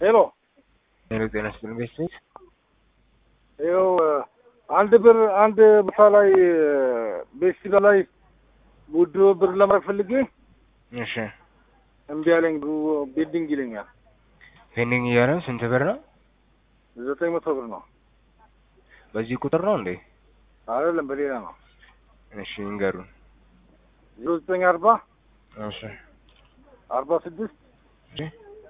ሄሎ ጤና ይስጥልኝ ቤተሰብ። ይኸው አንድ ቦታ ላይ ቤስቲቫ ላይ ውድ ብር ለማድረግ ፈልጌ እሺ እምቢ አለኝ። ቤዲንግ ይለኛል። ፔንዲንግ እያለ ስንት ብር ነው? 900 ብር ነው። በዚህ ቁጥር ነው እንዴ? አይደለም በሌላ ነው። እሺ እንገሩን። 0940 እሺ 46 እሺ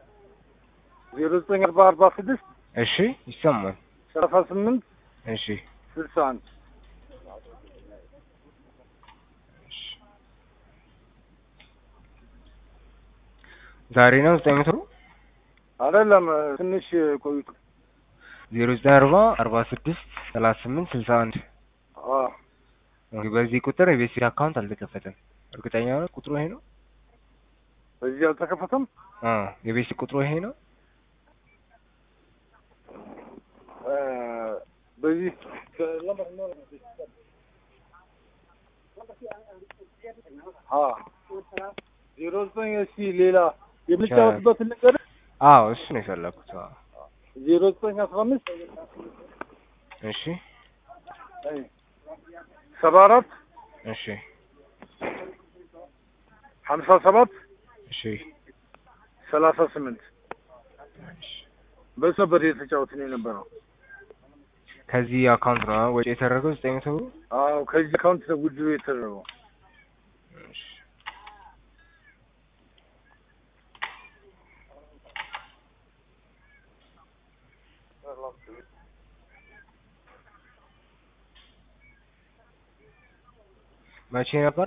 0940 46 እሺ ይሰማል። 38 እሺ 61 ዛሬ ነው 900 አይደለም ትንሽ ቆይቶ 0940 46 38 61 በዚህ ቁጥር የቤት አካውንት አልተከፈተም። እርግጠኛ ነው ቁጥሩ ይሄ ነው? በዚህ አልተከፈተም። የቤት ቁጥሩ ይሄ ነው? በዚህ ዜሮ ዘጠኝ እሺ ሌላ የምንጫወትበትን ነገር እሱ ነው የፈለኩት። 0915 እሺ 74 እሺ 57 እሺ 38 በሰበር የተጫወትን የነበረው ከዚህ አካውንት ነው ወጪ የተደረገው 900 ብር? ከዚህ አካውንት ነው ውድ የተደረገው። መቼ ነበረ?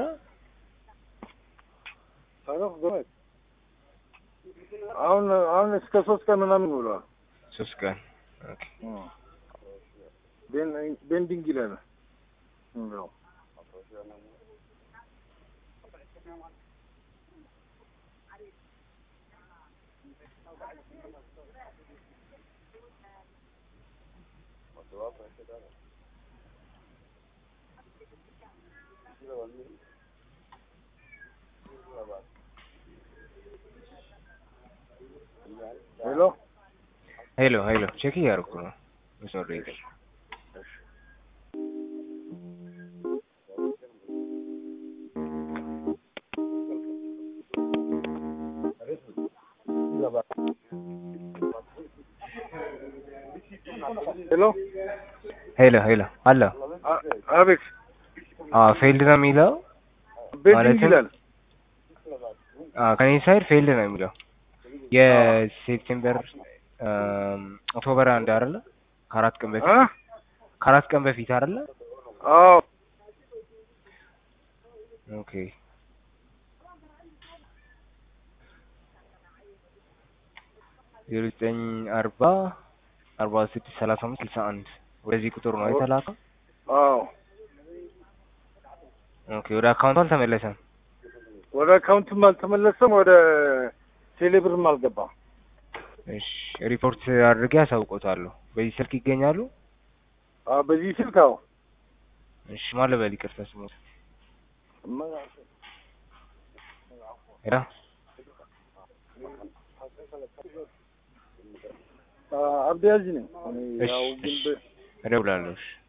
አሁን እስከ 3 ቀን ምናምን ብለዋል። 3 ቀን ኦኬ። ቤንዲንግ ይላል ነው። ሄሎ ቼክ እያደረኩ ነው። ሶሪ ሄሎ አለ። አቤት። ፌልድ ነው የሚለው ቤንዲንግ ይላል። ከኔ ሳይድ ፌልድ ነው የሚለው የሴፕቴምበር ኦክቶበር 1 አይደለ? ከአራት ቀን በፊት አይደለ? ኦኬ የሩጠኝ 46 35 61 ወደዚህ ቁጥር ነው የተላከው? ኦኬ ወደ አካውንቱ አልተመለሰም። ወደ አካውንቱም አልተመለሰም፣ ወደ ቴሌብርም አልገባም። እሺ ሪፖርት አድርጌ አሳውቆታለሁ። በዚህ ስልክ ይገኛሉ? በዚህ ስልክ እሺ ማለት በል ይቅርታ ስሞት አብዲ አዚ ነኝ። እደውላለሁ።